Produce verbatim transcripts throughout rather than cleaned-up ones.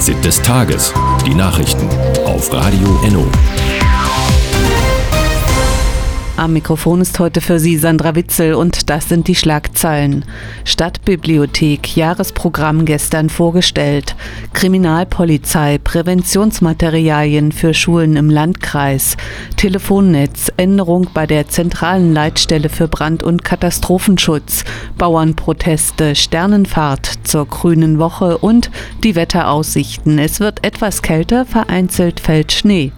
Fazit des Tages. Die Nachrichten auf Radio Enno. Am Mikrofon ist heute für Sie Sandra Witzel und das sind die Schlagzeilen. Stadtbibliothek, Jahresprogramm gestern vorgestellt. Kriminalpolizei, Präventionsmaterialien für Schulen im Landkreis. Telefonnetz, Änderung bei der zentralen Leitstelle für Brand- und Katastrophenschutz. Bauernproteste, Sternenfahrt zur Grünen Woche und die Wetteraussichten. Es wird etwas kälter, vereinzelt fällt Schnee.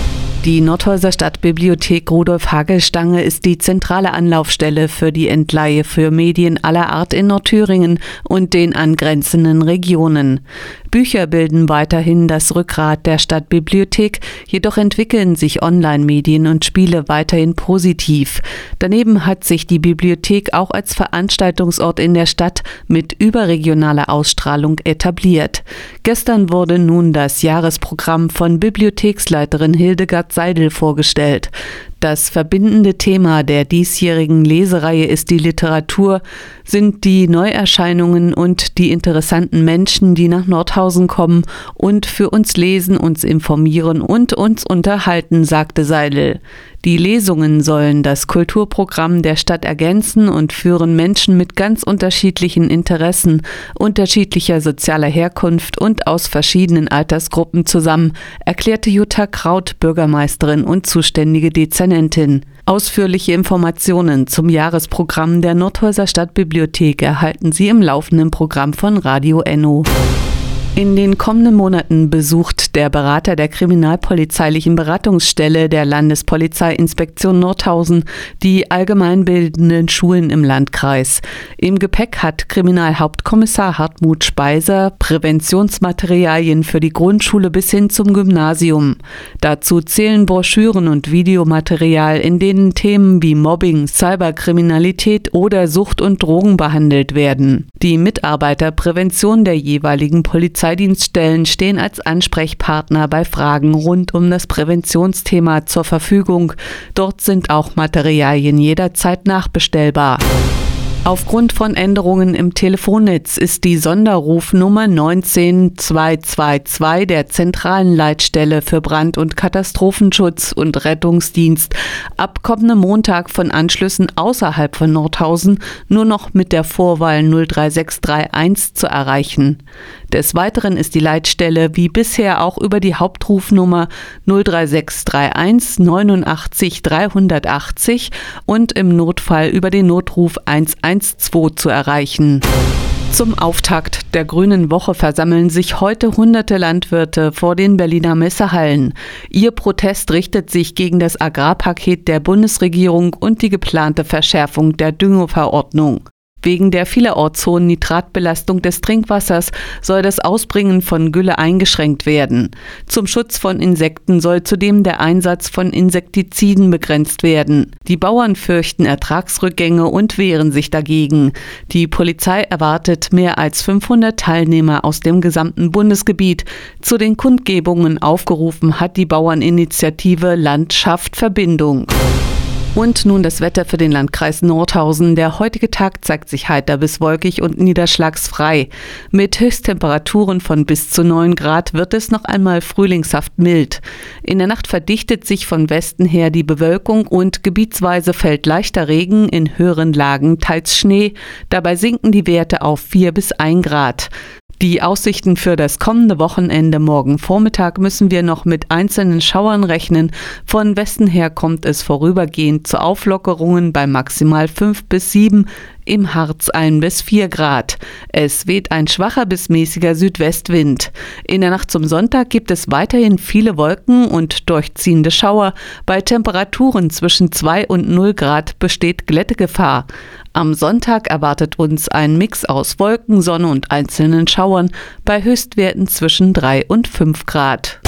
Die Nordhäuser Stadtbibliothek Rudolf-Hagel-Stange ist die zentrale Anlaufstelle für die Entleihe für Medien aller Art in Nordthüringen und den angrenzenden Regionen. Bücher bilden weiterhin das Rückgrat der Stadtbibliothek, jedoch entwickeln sich Online-Medien und Spiele weiterhin positiv. Daneben hat sich die Bibliothek auch als Veranstaltungsort in der Stadt mit überregionaler Ausstrahlung etabliert. Gestern wurde nun das Jahresprogramm von Bibliotheksleiterin Hildegard Seidel vorgestellt. Das verbindende Thema der diesjährigen Lesereihe ist die Literatur, sind die Neuerscheinungen und die interessanten Menschen, die nach Nordhausen kommen und für uns lesen, uns informieren und uns unterhalten, sagte Seidel. Die Lesungen sollen das Kulturprogramm der Stadt ergänzen und führen Menschen mit ganz unterschiedlichen Interessen, unterschiedlicher sozialer Herkunft und aus verschiedenen Altersgruppen zusammen, erklärte Jutta Kraut, Bürgermeisterin und zuständige Dezernentin. Ausführliche Informationen zum Jahresprogramm der Nordhäuser Stadtbibliothek erhalten Sie im laufenden Programm von Radio Enno. In den kommenden Monaten besucht der Berater der Kriminalpolizeilichen Beratungsstelle der Landespolizeiinspektion Nordhausen die allgemeinbildenden Schulen im Landkreis. Im Gepäck hat Kriminalhauptkommissar Hartmut Speiser Präventionsmaterialien für die Grundschule bis hin zum Gymnasium. Dazu zählen Broschüren und Videomaterial, in denen Themen wie Mobbing, Cyberkriminalität oder Sucht und Drogen behandelt werden. Die Mitarbeiterprävention der jeweiligen Polizei Polizeidienststellen stehen als Ansprechpartner bei Fragen rund um das Präventionsthema zur Verfügung. Dort sind auch Materialien jederzeit nachbestellbar. Aufgrund von Änderungen im Telefonnetz ist die Sonderrufnummer neunzehn zweihundertzweiundzwanzig der zentralen Leitstelle für Brand- und Katastrophenschutz und Rettungsdienst ab kommendem Montag von Anschlüssen außerhalb von Nordhausen nur noch mit der Vorwahl null drei sechs drei eins zu erreichen. Des Weiteren ist die Leitstelle wie bisher auch über die Hauptrufnummer null drei sechs drei eins neunundachtzig dreihundertachtzig und im Notfall über den Notruf eins eins zwei zu erreichen. Zum Auftakt der Grünen Woche versammeln sich heute hunderte Landwirte vor den Berliner Messehallen. Ihr Protest richtet sich gegen das Agrarpaket der Bundesregierung und die geplante Verschärfung der Düngeverordnung. Wegen der vielerorts hohen Nitratbelastung des Trinkwassers soll das Ausbringen von Gülle eingeschränkt werden. Zum Schutz von Insekten soll zudem der Einsatz von Insektiziden begrenzt werden. Die Bauern fürchten Ertragsrückgänge und wehren sich dagegen. Die Polizei erwartet mehr als fünfhundert Teilnehmer aus dem gesamten Bundesgebiet. Zu den Kundgebungen aufgerufen hat die Bauerninitiative Landschaft Verbindung. Und nun das Wetter für den Landkreis Nordhausen. Der heutige Tag zeigt sich heiter bis wolkig und niederschlagsfrei. Mit Höchsttemperaturen von bis zu neun Grad wird es noch einmal frühlingshaft mild. In der Nacht verdichtet sich von Westen her die Bewölkung und gebietsweise fällt leichter Regen, in höheren Lagen teils Schnee. Dabei sinken die Werte auf vier bis ein Grad. Die Aussichten für das kommende Wochenende: morgen Vormittag müssen wir noch mit einzelnen Schauern rechnen. Von Westen her kommt es vorübergehend zu Auflockerungen bei maximal fünf bis sieben, im Harz ein bis vier Grad. Es weht ein schwacher bis mäßiger Südwestwind. In der Nacht zum Sonntag gibt es weiterhin viele Wolken und durchziehende Schauer. Bei Temperaturen zwischen zwei und null Grad besteht Glättegefahr. Am Sonntag erwartet uns ein Mix aus Wolken, Sonne und einzelnen Schauern bei Höchstwerten zwischen drei und fünf Grad.